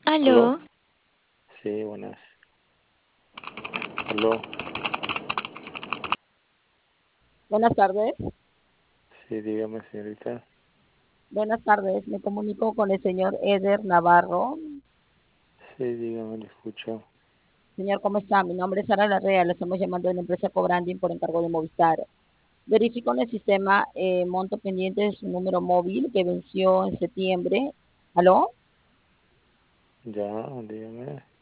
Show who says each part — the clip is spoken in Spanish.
Speaker 1: ¿Aló?
Speaker 2: ¿Aló? Sí, buenas. ¿Aló?
Speaker 3: Buenas tardes.
Speaker 2: Sí, dígame, señorita.
Speaker 3: Buenas tardes. Me comunico con el señor Eder Navarro.
Speaker 2: Sí, dígame, le escucho.
Speaker 3: Señor, ¿cómo está? Mi nombre es Sara Larrea. Le estamos llamando de la empresa Cobranding por encargo de Movistar. Verifico en el sistema monto pendiente de su número móvil que venció en septiembre. ¿Aló?
Speaker 2: Ya, dígame.